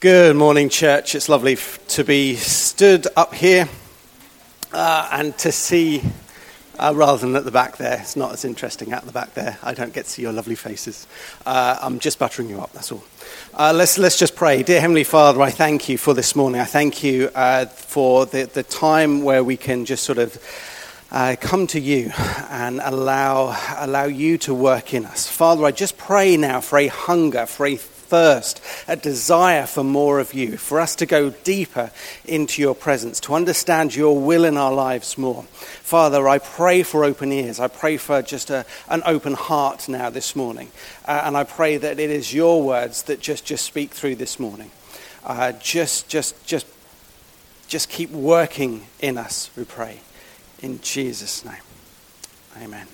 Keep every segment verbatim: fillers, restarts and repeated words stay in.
Good morning, church. It's lovely f- to be stood up here uh, and to see, uh, rather than at the back there. It's not as interesting at the back there. I don't get to see your lovely faces. Uh, I'm just buttering you up, that's all. Uh, let's let's just pray. Dear Heavenly Father, I thank you for this morning. I thank you uh, for the, the time where we can just sort of Uh, come to you and allow allow you to work in us. Father, I just pray now for a hunger, for a thirst, a desire for more of you, for us to go deeper into your presence, to understand your will in our lives more. Father, I pray for open ears. I pray for just a, an open heart now this morning. Uh, and I pray that it is your words that just, just speak through this morning. Uh, just, just, just, just keep working in us, we pray. In Jesus' name, amen.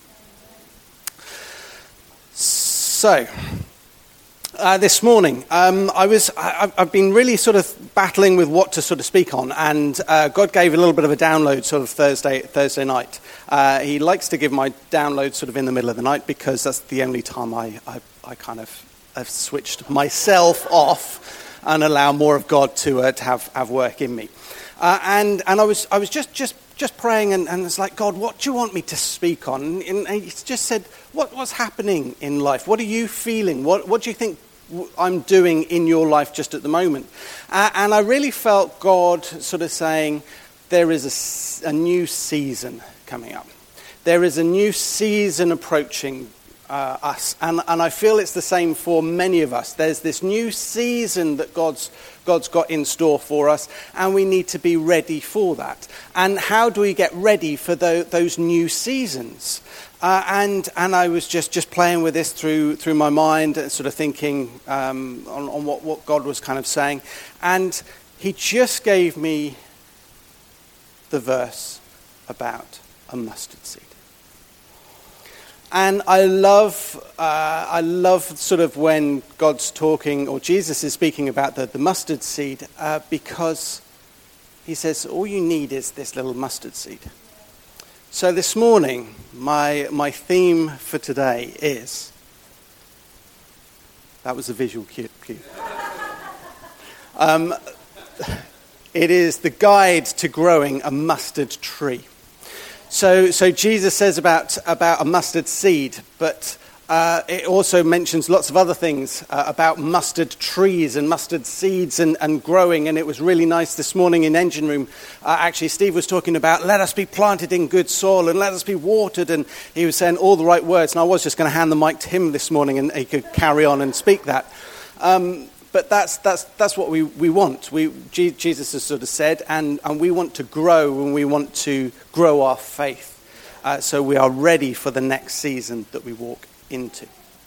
So, uh, this morning, um, I was, I, I've been really sort of battling with what to sort of speak on, and uh, God gave a little bit of a download sort of Thursday Thursday night. Uh, he likes to give my download sort of in the middle of the night because that's the only time I, I, I kind of have switched myself off and allow more of God to uh, to have, have work in me. Uh, and and I was I was just just. Just praying, and, and it's like, God, what do you want me to speak on? And, and he just said, what, what's happening in life? What are you feeling? What, what do you think I'm doing in your life just at the moment? Uh, and I really felt God sort of saying, there is a, a new season coming up. There is a new season approaching uh, us. And, and I feel it's the same for many of us. There's this new season that God's God's got in store for us, and we need to be ready for that. And how do we get ready for the, those new seasons? Uh, and and I was just, just playing with this through through my mind, and sort of thinking um, on, on what, what God was kind of saying. And he just gave me the verse about a mustard seed. And I love, uh, I love sort of when God's talking, or Jesus is speaking about the, the mustard seed, uh, because he says all you need is this little mustard seed. So this morning, my my theme for today is, that was a visual cue. cue. Um, it is the guide to growing a mustard tree. So, so Jesus says about about a mustard seed, but uh, it also mentions lots of other things uh, about mustard trees and mustard seeds and, and growing. And it was really nice this morning in engine room. Uh, actually, Steve was talking about let us be planted in good soil and let us be watered. And he was saying all the right words. And I was just going to hand the mic to him this morning, and he could carry on and speak that. Um, But that's that's that's what we, we want. We Jesus has sort of said, and, and we want to grow, and we want to grow our faith, uh, so we are ready for the next season that we walk into.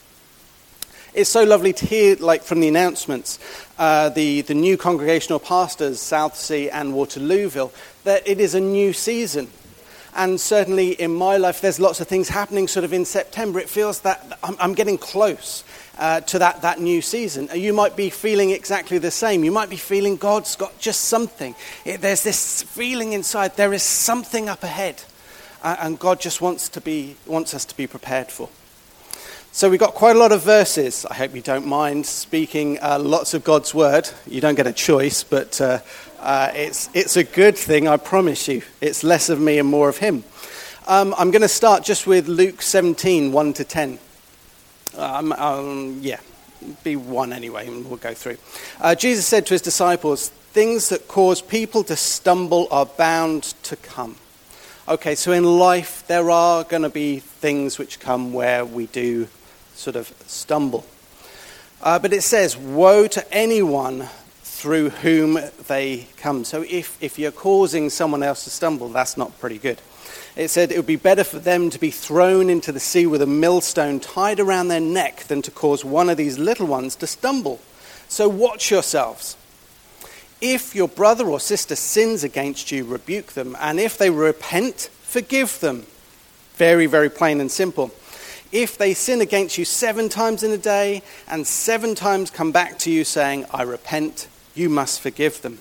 It's so lovely to hear, like from the announcements, uh, the the new congregational pastors, Southsea and Waterlooville, that it is a new season. And certainly in my life, there's lots of things happening sort of in September. It feels that I'm, I'm getting close uh, to that, that new season. You might be feeling exactly the same. You might be feeling God's got just something. It, there's this feeling inside. There is something up ahead. Uh, and God just wants to be wants us to be prepared for. So we've got quite a lot of verses. I hope you don't mind speaking uh, lots of God's word. You don't get a choice, but uh, uh, it's it's a good thing, I promise you. It's less of me and more of him. Um, I'm going to start just with Luke seventeen, one to ten. Um, um, yeah, be one anyway, and we'll go through. Uh, Jesus said to his disciples, things that cause people to stumble are bound to come. Okay, so in life there are going to be things which come where we do sort of stumble. Uh, but it says, woe to anyone through whom they come. So if, if you're causing someone else to stumble, that's not pretty good. It said it would be better for them to be thrown into the sea with a millstone tied around their neck than to cause one of these little ones to stumble. So watch yourselves. If your brother or sister sins against you, rebuke them. And if they repent, forgive them. Very, very plain and simple. If they sin against you seven times in a day and seven times come back to you saying, I repent, you must forgive them.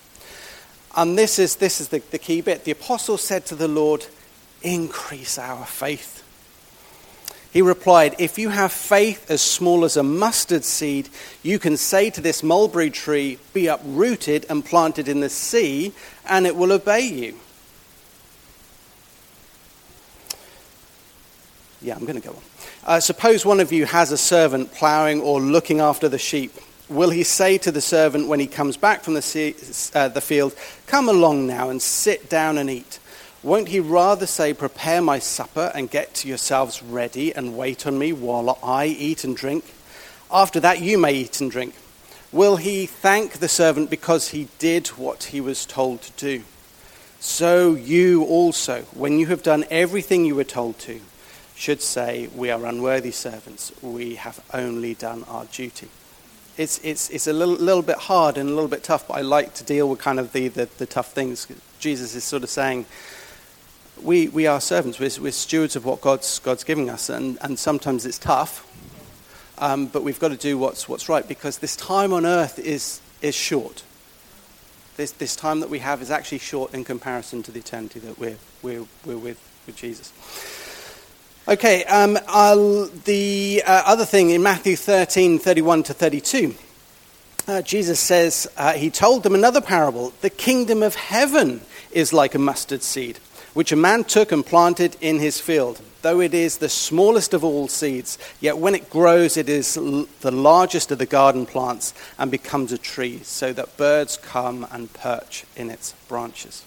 And this is this is the, the key bit. The apostle said to the Lord, increase our faith. He replied, "If you have faith as small as a mustard seed, you can say to this mulberry tree, 'Be uprooted and planted in the sea,' and it will obey you." Yeah, I'm going to go on. Uh, suppose one of you has a servant ploughing or looking after the sheep. Will he say to the servant when he comes back from the, sea, uh, the field, "Come along now and sit down and eat"? Won't he rather say, "Prepare my supper and get yourselves ready and wait on me while I eat and drink? After that you may eat and drink." Will he thank the servant because he did what he was told to do? So you also, when you have done everything you were told to, should say, "We are unworthy servants. We have only done our duty." It's it's it's a little little bit hard and a little bit tough, but I like to deal with kind of the, the, the tough things. Jesus is sort of saying, We we are servants. We're, we're stewards of what God's God's giving us, and, and sometimes it's tough, um, but we've got to do what's what's right, because this time on earth is is short. This this time that we have is actually short in comparison to the eternity that we're we're we're with with Jesus. Okay, um, I'll, the uh, other thing in Matthew thirteen thirty-one to thirty-two, uh, Jesus says uh, he told them another parable. The kingdom of heaven is like a mustard seed, which a man took and planted in his field. Though it is the smallest of all seeds, yet when it grows, it is l- the largest of the garden plants and becomes a tree, so that birds come and perch in its branches.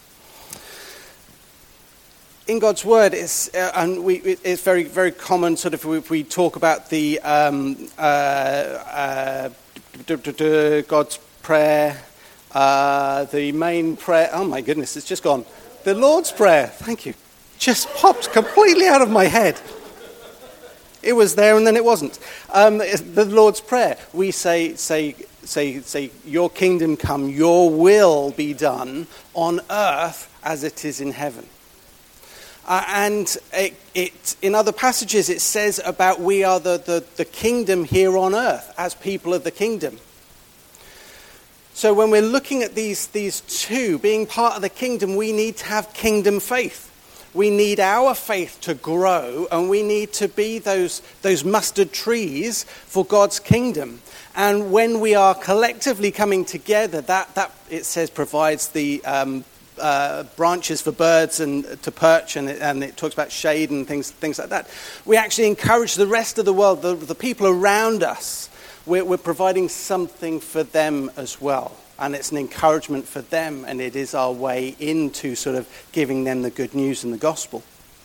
In God's word, it's, uh, and we, it's very, very common, sort of, if we talk about the um, uh, uh, God's prayer, uh, the main prayer. Oh my goodness, it's just gone. The Lord's Prayer, thank you, just popped completely out of my head. It was there and then it wasn't. Um, the Lord's Prayer, we say, say, say, say, "Your kingdom come, your will be done on earth as it is in heaven." Uh, and it, it, in other passages, it says about we are the, the, the kingdom here on earth as people of the kingdom. So when we're looking at these, these two, being part of the kingdom, we need to have kingdom faith. We need our faith to grow, and we need to be those, those mustard trees for God's kingdom. And when we are collectively coming together, that, that it says, provides the um, uh, branches for birds and to perch, and it, and it talks about shade and things, things like that. We actually encourage the rest of the world, the, the people around us. We're, we're providing something for them as well. And it's an encouragement for them, and it is our way into sort of giving them the good news and the gospel.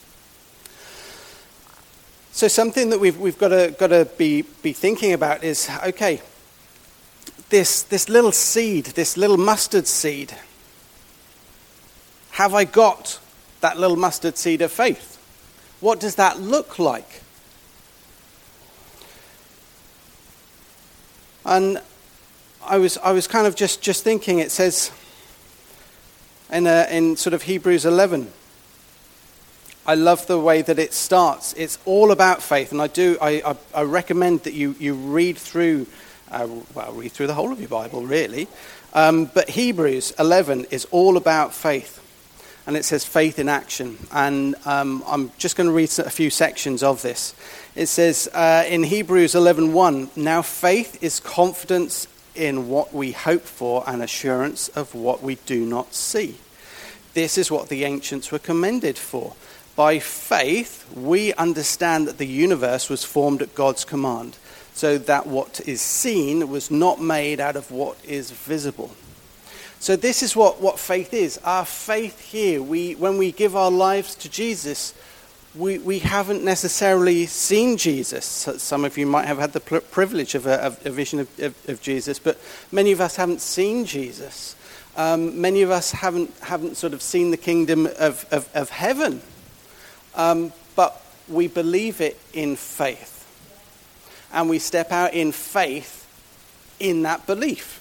So something that we've we've got to got to be be thinking about is, okay, this this little seed, this little mustard seed. Have I got that little mustard seed of faith? What does that look like? And I was I was kind of just, just thinking, it says in a, in sort of Hebrews eleven, I love the way that it starts. It's all about faith, and I do I, I, I recommend that you, you read through uh, well read through the whole of your Bible, really. Um, but Hebrews eleven is all about faith, and it says faith in action. And um, I'm just going to read a few sections of this. It says uh, in Hebrews eleven one, "Now faith is confidence in what we hope for and assurance of what we do not see. This is what the ancients were commended for. By faith, we understand that the universe was formed at God's command, so that what is seen was not made out of what is visible." So this is what, what faith is. Our faith here, we when we give our lives to Jesus, We we haven't necessarily seen Jesus. Some of you might have had the privilege of a, of a vision of, of, of Jesus, but many of us haven't seen Jesus. Um, many of us haven't haven't sort of seen the kingdom of, of, of heaven. Um, but we believe it in faith. And we step out in faith in that belief.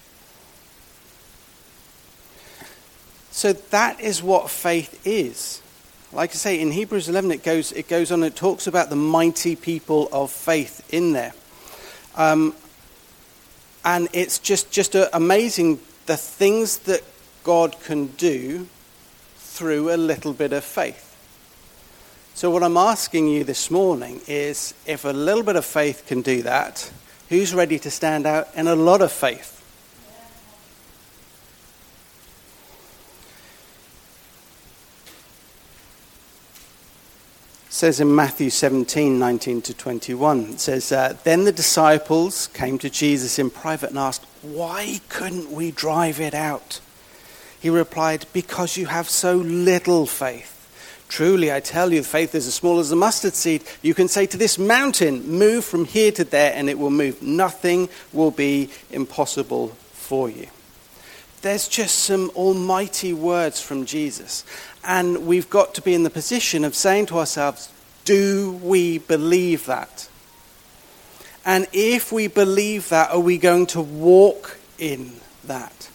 So that is what faith is. Like I say, in Hebrews eleven, it goes it goes on, it talks about the mighty people of faith in there. Um, and it's just, just uh, amazing the things that God can do through a little bit of faith. So what I'm asking you this morning is, if a little bit of faith can do that, who's ready to stand out in a lot of faith? It says in Matthew seventeen, nineteen to twenty-one, it says, uh, then the disciples came to Jesus in private and asked, why couldn't we drive it out? He replied, because you have so little faith. Truly, I tell you, faith is as small as a mustard seed. You can say to this mountain, move from here to there, and it will move. Nothing will be impossible for you. There's just some almighty words from Jesus. And we've got to be in the position of saying to ourselves, do we believe that? And if we believe that, are we going to walk in that?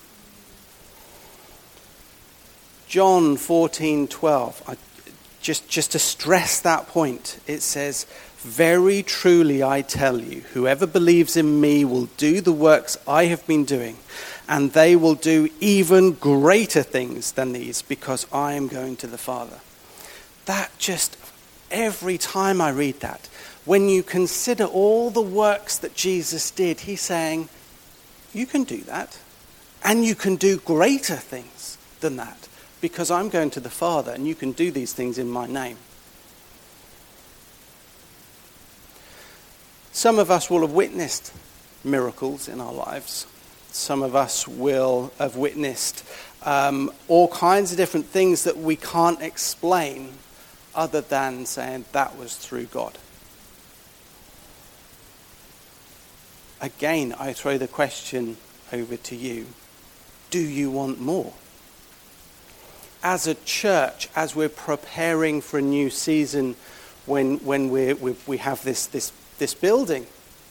John fourteen twelve, I, just, just to stress that point, it says, very truly I tell you, whoever believes in me will do the works I have been doing, and they will do even greater things than these, because I am going to the Father. That just, every time I read that, when you consider all the works that Jesus did, he's saying, you can do that, and you can do greater things than that, because I'm going to the Father, and you can do these things in my name. Some of us will have witnessed miracles in our lives. Some of us will have witnessed um, all kinds of different things that we can't explain other than saying that was through God. Again, I throw the question over to you. Do you want more? As a church, as we're preparing for a new season, when when we we we have this this this building,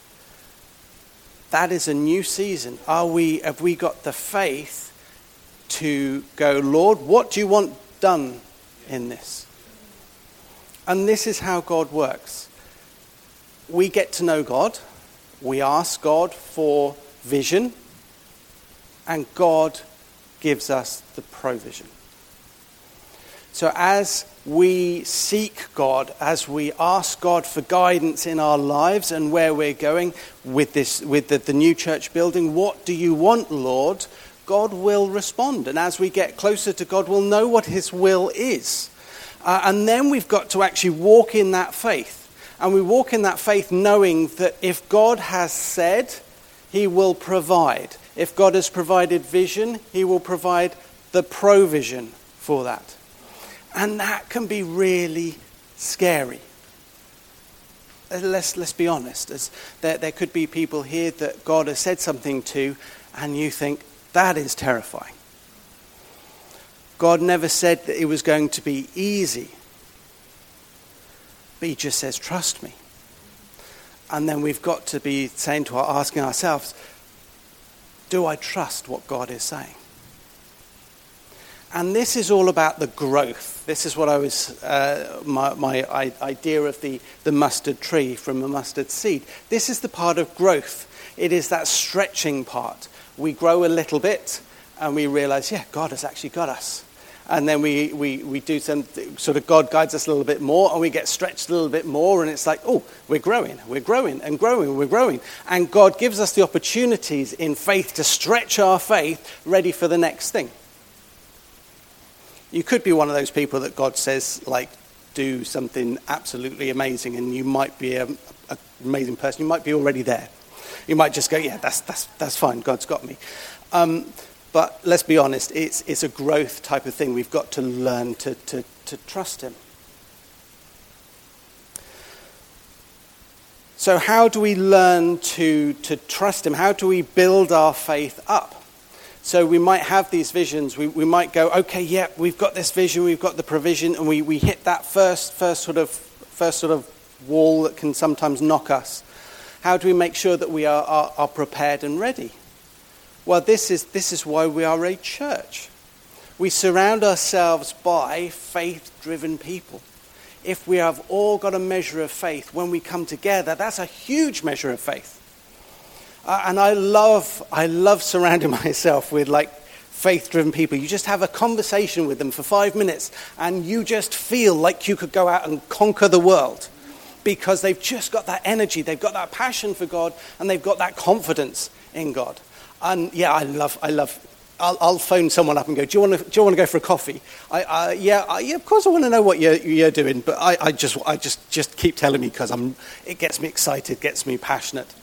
that is a new season. Are we? Have we got the faith to go, Lord, what do you want done in this? And this is how God works. We get to know God. We ask God for vision, and God gives us the provision. So as we seek God, as we ask God for guidance in our lives and where we're going with this, with the, the new church building, what do you want, Lord? God will respond. And as we get closer to God, we'll know what his will is. Uh, and then we've got to actually walk in that faith. And we walk in that faith knowing that if God has said, he will provide. If God has provided vision, he will provide the provision for that. And that can be really scary. Let's, let's be honest. As there, there could be people here that God has said something to, and you think, that is terrifying. God never said that it was going to be easy. But he just says, trust me. And then we've got to be saying to our, asking ourselves, do I trust what God is saying? And this is all about the growth. This is what I was, uh, my, my idea of the, the mustard tree from the mustard seed. This is the part of growth. It is that stretching part. We grow a little bit and we realize, yeah, God has actually got us. And then we, we, we do some, sort of God guides us a little bit more and we get stretched a little bit more and it's like, oh, we're growing, we're growing and growing, we're growing. And God gives us the opportunities in faith to stretch our faith ready for the next thing. You could be one of those people that God says, like, do something absolutely amazing, and you might be an amazing person. You might be already there. You might just go, yeah, that's that's that's fine. God's got me. Um, but let's be honest, it's it's a growth type of thing. We've got to learn to to, to trust him. So how do we learn to to trust him? How do we build our faith up? So we might have these visions. We we might go, okay, yeah, we've got this vision, we've got the provision, and we, we hit that first first sort of first sort of wall that can sometimes knock us. How do we make sure that we are, are, are prepared and ready? Well, this is this is why we are a church. We surround ourselves by faith-driven people. If we have all got a measure of faith, when we come together, that's a huge measure of faith. Uh, and I love, I love surrounding myself with like faith-driven people. You just have a conversation with them for five minutes and you just feel like you could go out and conquer the world because they've just got that energy, they've got that passion for God, and they've got that confidence in God. And yeah, I love, I love, I'll, I'll phone someone up and go, do you want to, do you want to go for a coffee? I, uh, yeah, I, yeah, of course I want to know what you're, you're doing, but I, I just, I just, just keep telling me because I'm, it gets me excited, gets me passionate.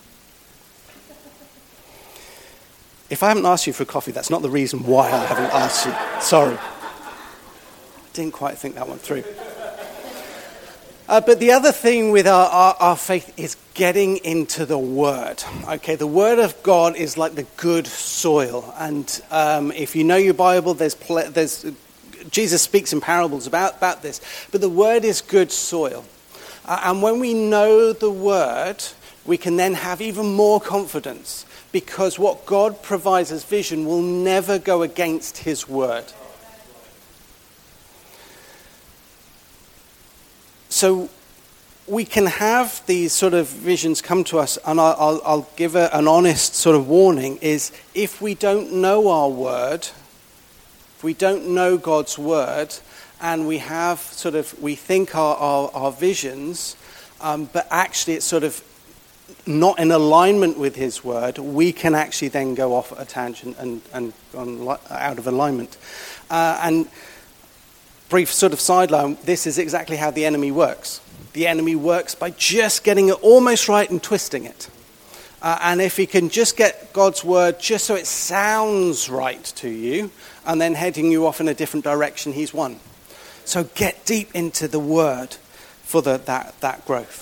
If I haven't asked you for a coffee, that's not the reason why I haven't asked you. Sorry. Didn't quite think that one through. Uh, but the other thing with our, our, our faith is getting into the Word. Okay, the Word of God is like the good soil. And um, if you know your Bible, there's, pl- there's Jesus speaks in parables about, about this. But the Word is good soil. Uh, and when we know the Word, we can then have even more confidence. Because what God provides as vision will never go against his word. So we can have these sort of visions come to us, and I'll, I'll, I'll give a, an honest sort of warning, is if we don't know our word, if we don't know God's word, and we have sort of, we think our, our, our visions, um, but actually it's sort of not in alignment with his word, we can actually then go off at a tangent and, and on, out of alignment. Uh, and brief sort of sideline, this is exactly how the enemy works. The enemy works by just getting it almost right and twisting it. Uh, and if he can just get God's word just so it sounds right to you, and then heading you off in a different direction, he's won. So get deep into the word for the, that, that growth.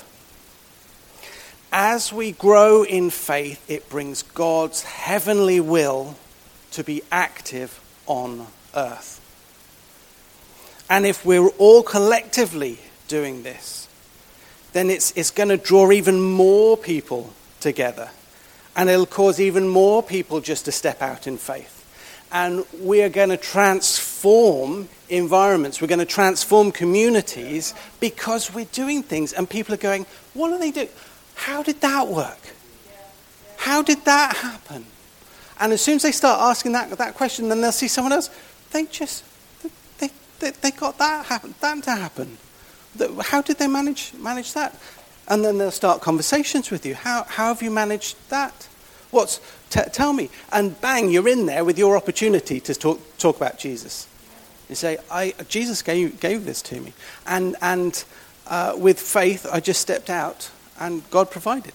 As we grow in faith, it brings God's heavenly will to be active on earth. And if we're all collectively doing this, then it's, it's going to draw even more people together. And it'll cause even more people just to step out in faith. And we are going to transform environments. We're going to transform communities because we're doing things. And people are going, what do they do? How did that work? How did that happen? And as soon as they start asking that, that question, then they'll see someone else. They just, they, they, they got that happen, that to happen. How did they manage manage that? And then they'll start conversations with you. How how have you managed that? What's t- tell me? And bang, you're in there with your opportunity to talk talk about Jesus. You say, I Jesus gave gave this to me, and and uh, with faith, I just stepped out. And God provided.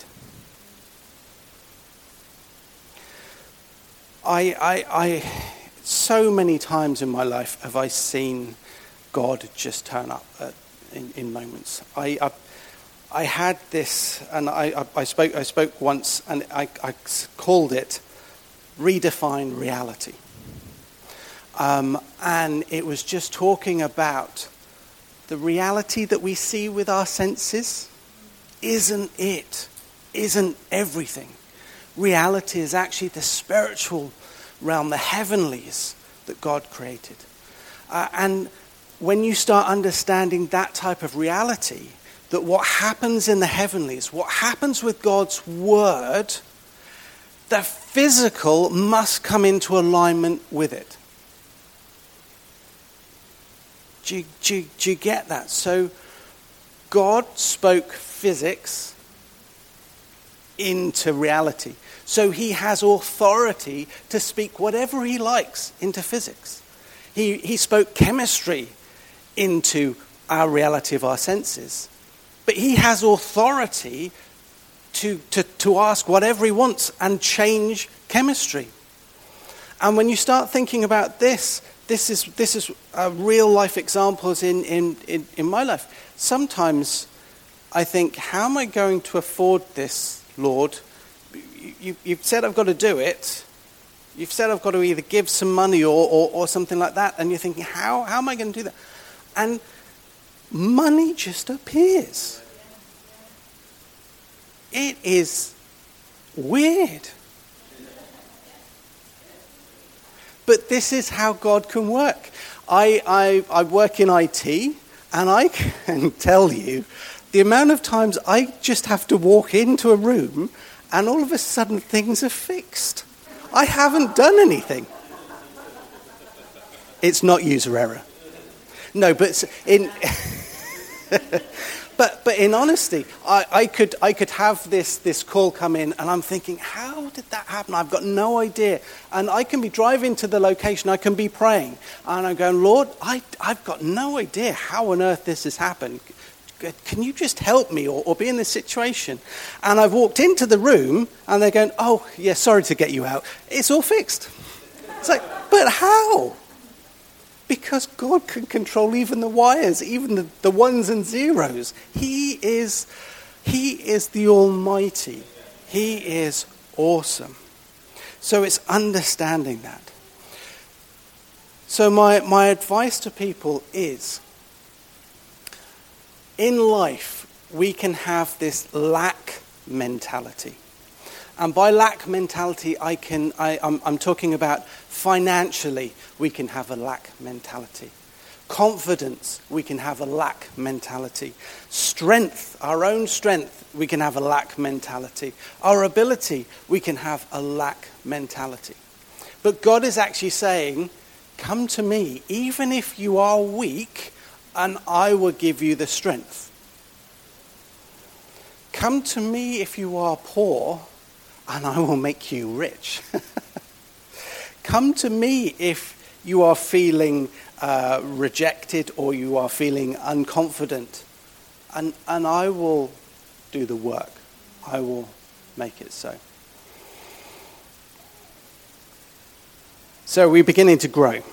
I, I, I, so many times in my life have I seen God just turn up at, in, in moments. I, I, I had this, and I, I, I spoke. I spoke once, and I, I called it "Redefine Reality." Um, and it was just talking about the reality that we see with our senses. Isn't it, isn't everything. Reality is actually the spiritual realm, the heavenlies that God created. Uh, and when you start understanding that type of reality, that what happens in the heavenlies, what happens with God's word, the physical must come into alignment with it. Do you, do you, do you get that? So God spoke physics into reality. So he has authority to speak whatever he likes into physics. He, he spoke chemistry into our reality of our senses. But he has authority to, to, to ask whatever he wants and change chemistry. And when you start thinking about this, this is this is uh, real life examples in, in, in, in my life. Sometimes I think, how am I going to afford this, Lord? You, you've said I've got to do it. You've said I've got to either give some money or, or, or something like that. And you're thinking, how, how am I going to do that? And money just appears. It is weird. But this is how God can work. I, I, I work in I T, and I can tell you the amount of times I just have to walk into a room and all of a sudden things are fixed. I haven't done anything. It's not user error. No, but in but but in honesty, I, I could I could have this this call come in, and I'm thinking, how did that happen? I've got no idea. And I can be driving to the location, I can be praying, and I'm going, Lord, I I've got no idea how on earth this has happened. Can you just help me or, or be in this situation? And I've walked into the room, and they're going, oh yeah, sorry to get you out. It's all fixed. It's like, but how? Because God can control even the wires, even the, the ones and zeros. He is, he is the Almighty. He is awesome. So it's understanding that. So my, my advice to people is, in life, we can have this lack mentality. And by lack mentality, I can, I, I'm, I'm talking about financially, we can have a lack mentality. Confidence, we can have a lack mentality. Strength, our own strength, we can have a lack mentality. Our ability, we can have a lack mentality. But God is actually saying, come to me, even if you are weak, and I will give you the strength. Come to me if you are poor, and I will make you rich. Come to me if you are feeling uh, rejected or you are feeling unconfident, and, and I will do the work. I will make it so. So we're beginning to grow.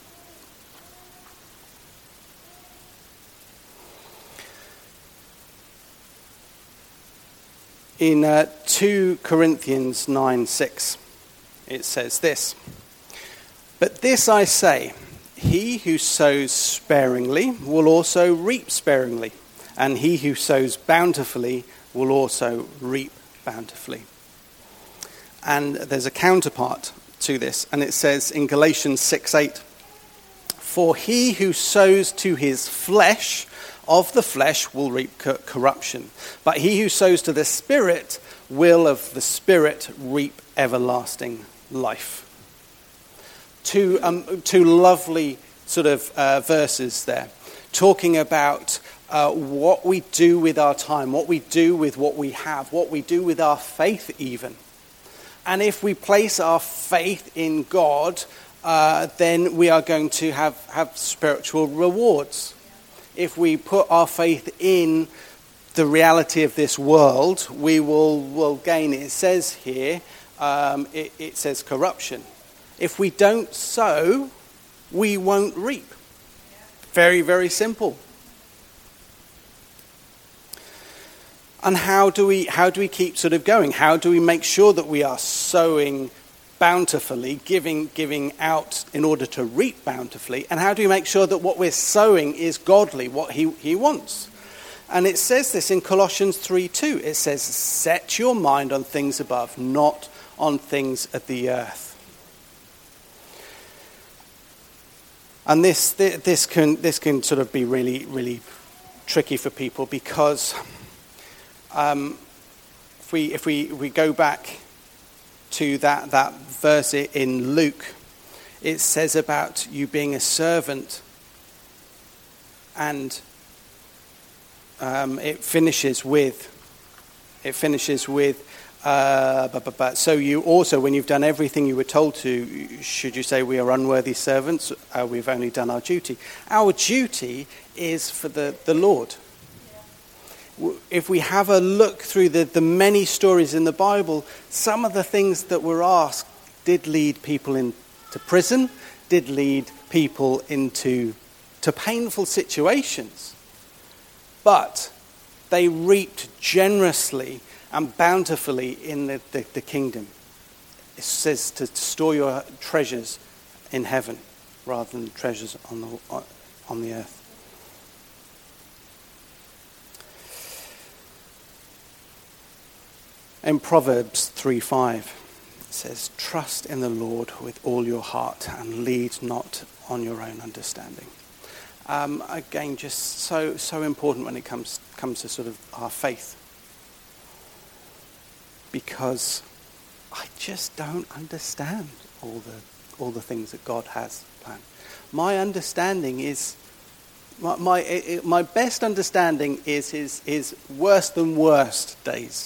In uh, two Corinthians nine six, it says this, but this I say, he who sows sparingly will also reap sparingly, and he who sows bountifully will also reap bountifully. And there's a counterpart to this, and it says in Galatians six eight, for he who sows to his flesh, of the flesh will reap co- corruption. But he who sows to the Spirit will of the Spirit reap everlasting life. Two, um, two lovely sort of uh, verses there, talking about uh, what we do with our time, what we do with what we have, what we do with our faith even. And if we place our faith in God, uh, then we are going to have, have spiritual rewards. If we put our faith in the reality of this world, we will, will gain it. It says here, um, it, it says corruption. If we don't sow, we won't reap. Very, very simple. And how do we how do we keep sort of going? How do we make sure that we are sowing bountifully, giving giving out in order to reap bountifully? And how do we make sure that what we're sowing is godly, what he, he wants? And it says this in Colossians three two. It says, set your mind on things above, not on things of the earth. And this this can this can sort of be really, really tricky for people, because um, if we if we if we go back to that, that verse in Luke, it says about you being a servant, and um, it finishes with, it finishes with, uh, but, but, but, so you also, when you've done everything you were told to, should you say we are unworthy servants, uh, we've only done our duty. Our duty is for the, the Lord. If we have a look through the, the many stories in the Bible, some of the things that were asked did lead people into prison, did lead people into to painful situations. But they reaped generously and bountifully in the, the, the kingdom. It says to store your treasures in heaven rather than treasures on the, on the earth. In Proverbs three five, it says, trust in the Lord with all your heart and lead not on your own understanding. Um, again, just so so important when it comes comes to sort of our faith. Because I just don't understand all the all the things that God has planned. My understanding is my my, it, my best understanding is his his worse than worst days.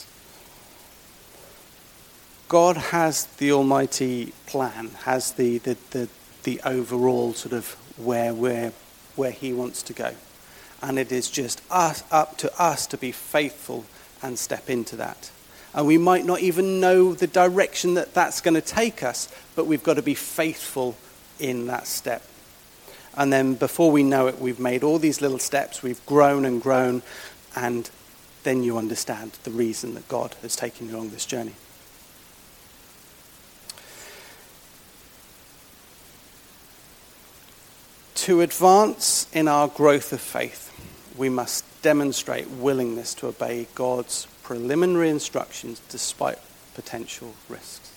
God has the almighty plan, has the the, the, the overall sort of where where where he wants to go. And it is just us up to us to be faithful and step into that. And we might not even know the direction that that's going to take us, but we've got to be faithful in that step. And then before we know it, we've made all these little steps, we've grown and grown, and then you understand the reason that God has taken you along this journey. To advance in our growth of faith, we must demonstrate willingness to obey God's preliminary instructions despite potential risks.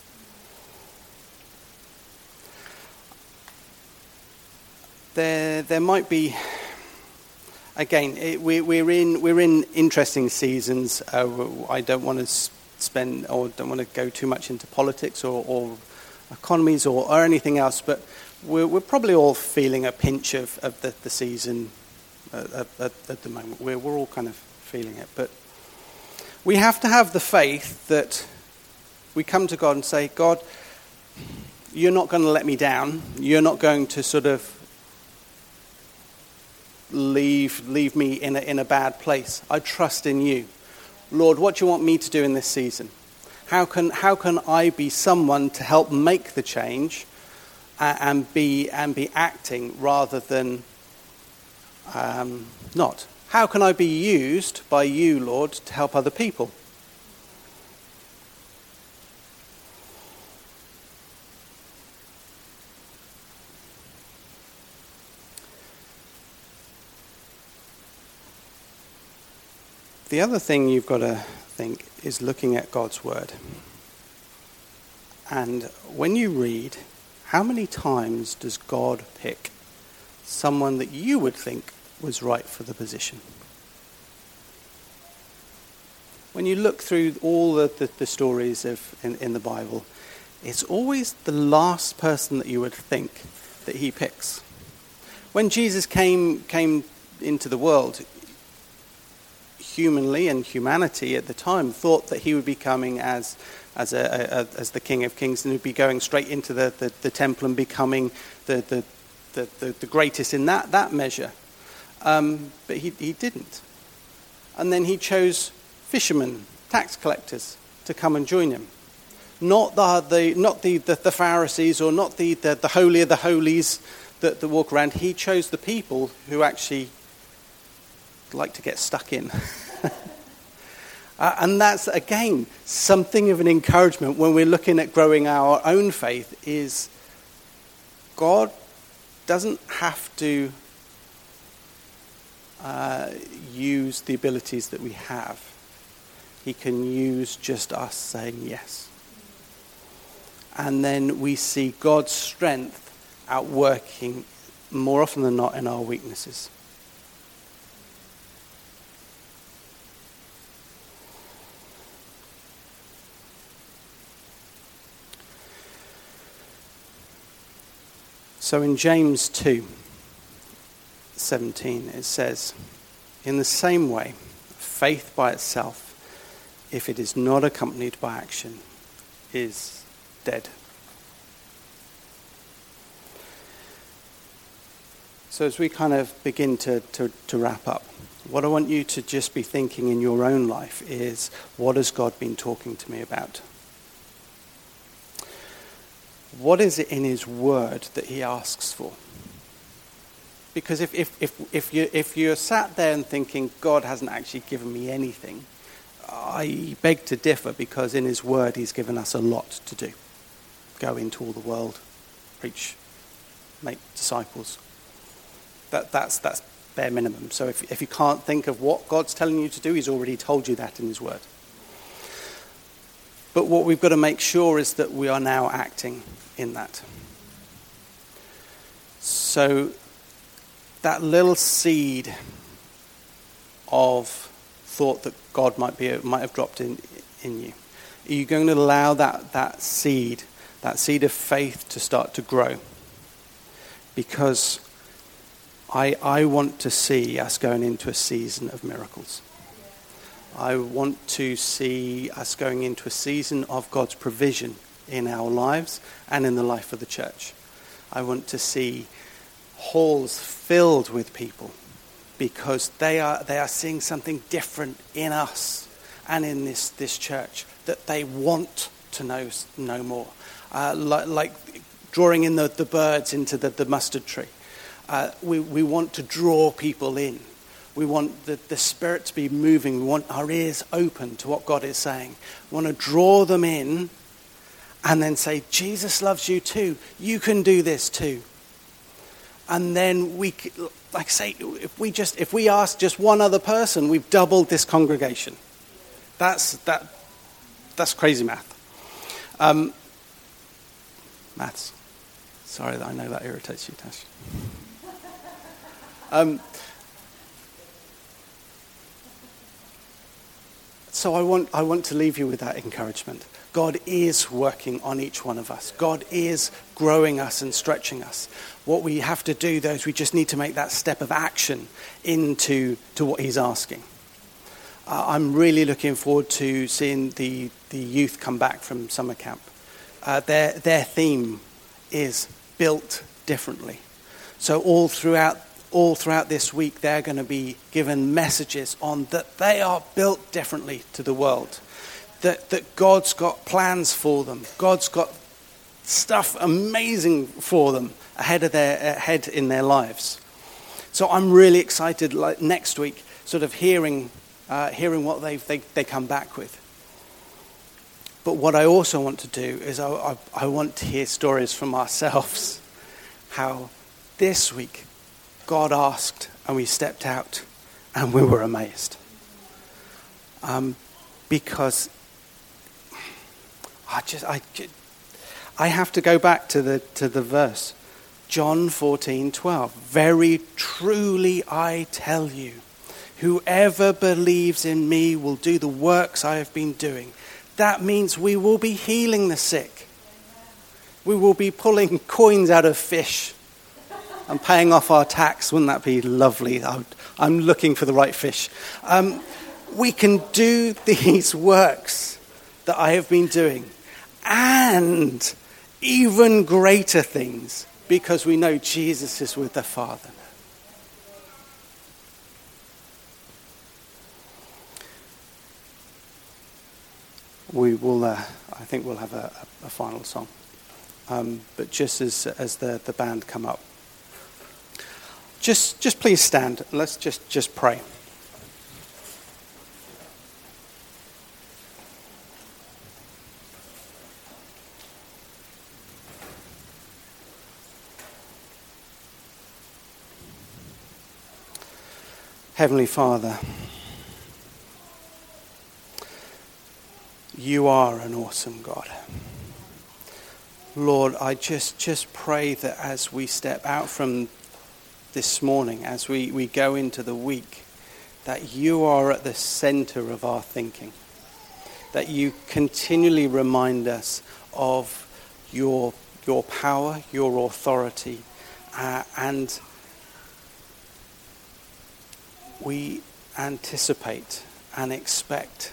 There, there might be, again, it, we, we're in we're in interesting seasons. Uh, I don't want to spend or don't want to go too much into politics or, or economies or, or anything else, but we're, we're probably all feeling a pinch of, of the, the season at, at, at the moment. We're, we're all kind of feeling it, but we have to have the faith that we come to God and say, God, you're not going to let me down. You're not going to sort of leave leave me in a, in a bad place. I trust in you. Lord, what do you want me to do in this season? How can how can I be someone to help make the change uh, and be and be acting rather than um, not? How can I be used by you, Lord, to help other people? The other thing you've got to think is looking at God's word. And when you read, how many times does God pick someone that you would think was right for the position? When you look through all the, the, the stories of in, in the Bible, it's always the last person that you would think that he picks. When Jesus came came into the world, humanly and humanity at the time thought that he would be coming as as a, a as the King of Kings and would be going straight into the, the, the temple and becoming the the, the, the, the greatest in that, that measure. Um, but he, he didn't. And then he chose fishermen, tax collectors, to come and join him. Not the the not the, the, the Pharisees or not the, the, the holy of the holies that, that walk around. He chose the people who actually like to get stuck in. uh, and that's, again, something of an encouragement when we're looking at growing our own faith is God doesn't have to uh, use the abilities that we have. He can use just us saying yes. And then we see God's strength outworking more often than not in our weaknesses. So in James two seventeen it says, in the same way, faith by itself, if it is not accompanied by action, is dead. So as we kind of begin to, to, to wrap up, what I want you to just be thinking in your own life is, what has God been talking to me about? What is it in his word that he asks for? Because if if if if you if you're sat there and thinking God hasn't actually given me anything, I beg to differ, because in his word he's given us a lot to do. Go into all the world, preach, make disciples. That that's that's bare minimum. So if if you can't think of what God's telling you to do, he's already told you that in his word. But what we've got to make sure is that we are now acting in that. So that little seed of thought that God might be might have dropped in in you, are you going to allow that that seed that seed of faith to start to grow. Because I, I want to see us going into a season of miracles. I want to see us going into a season of God's provision in our lives and in the life of the church. I want to see halls filled with people because they are they are seeing something different in us and in this, this church that they want to know know more. Uh, like, like drawing in the, the birds into the, the mustard tree. Uh, we, we want to draw people in. We want the, the Spirit to be moving. We want our ears open to what God is saying. We want to draw them in and then say, Jesus loves you too. You can do this too. And then we, like I say, if we just if we ask just one other person, we've doubled this congregation. That's that. That's crazy math. Um, maths. Sorry, that I know that irritates you, Tash. Um, so I want I want to leave you with that encouragement. God is working on each one of us. God is growing us and stretching us. What we have to do, though, is we just need to make that step of action into to what he's asking. Uh, I'm really looking forward to seeing the, the youth come back from summer camp. Uh, their their theme is built differently. So all throughout all throughout this week, they're going to be given messages on that they are built differently to the world. That that God's got plans for them. God's got stuff amazing for them ahead of their ahead in their lives. So I'm really excited. Like next week, sort of hearing uh, hearing what they they they come back with. But what I also want to do is I, I, I want to hear stories from ourselves. How this week God asked and we stepped out and we were amazed. Um, because I just I I have to go back to the to the verse. John fourteen twelve. Very truly I tell you, whoever believes in me will do the works I have been doing. That means we will be healing the sick. We will be pulling coins out of fish and paying off our tax. Wouldn't that be lovely? I'm looking for the right fish. Um, we can do these works that I have been doing and even greater things because we know Jesus is with the Father. We will, uh, I think we'll have a, a final song. Um, but just as as the, the band come up, just just please stand. Let's just, just pray. Heavenly Father, you are an awesome God. Lord, I just, just pray that as we step out from this morning, as we, we go into the week, that you are at the center of our thinking. That you continually remind us of your, your power, your authority, uh, and we anticipate and expect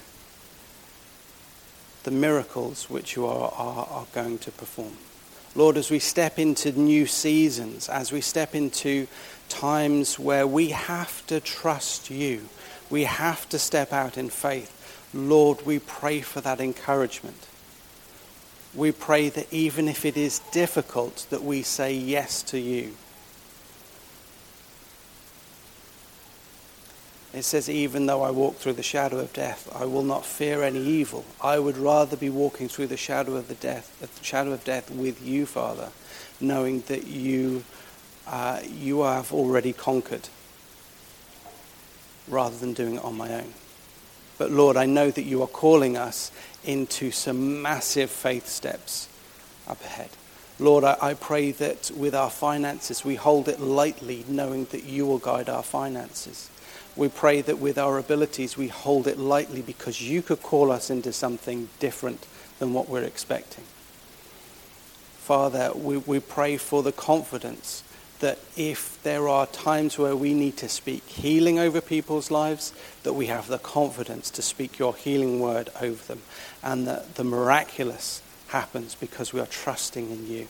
the miracles which you are, are, are going to perform. Lord, as we step into new seasons, as we step into times where we have to trust you, we have to step out in faith, Lord, we pray for that encouragement. We pray that even if it is difficult, that we say yes to you. It says, even though I walk through the shadow of death, I will not fear any evil. I would rather be walking through the shadow of the death, the shadow of death with you, Father, knowing that you, uh, you have already conquered, rather than doing it on my own. But Lord, I know that you are calling us into some massive faith steps up ahead. Lord, I, I pray that with our finances, we hold it lightly, knowing that you will guide our finances. We pray that with our abilities, we hold it lightly because you could call us into something different than what we're expecting. Father, we, we pray for the confidence that if there are times where we need to speak healing over people's lives, that we have the confidence to speak your healing word over them, and that the miraculous happens because we are trusting in you.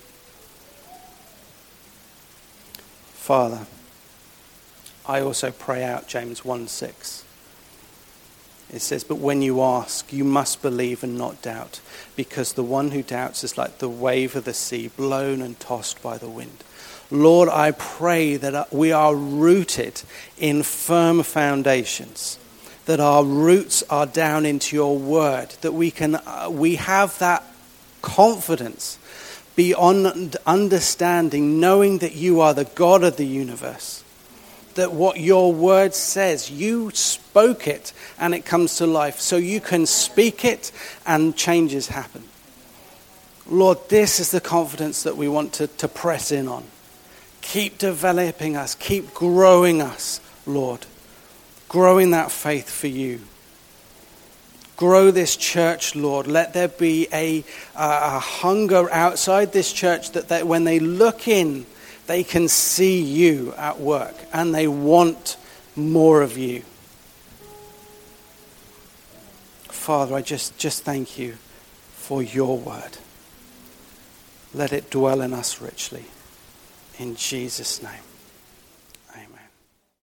Father, I also pray out James one six. It says, but when you ask, you must believe and not doubt, because the one who doubts is like the wave of the sea, blown and tossed by the wind. Lord, I pray that we are rooted in firm foundations, that our roots are down into your word, that we can uh, we have that confidence beyond understanding, knowing that you are the God of the universe, that what your word says, you spoke it and it comes to life, so you can speak it and changes happen. Lord, this is the confidence that we want to, to press in on. Keep developing us. Keep growing us, Lord. Growing that faith for you. Grow this church, Lord. Let there be a, a hunger outside this church that they, when they look in, they can see you at work and they want more of you. Father, I just, just thank you for your word. Let it dwell in us richly. In Jesus' name.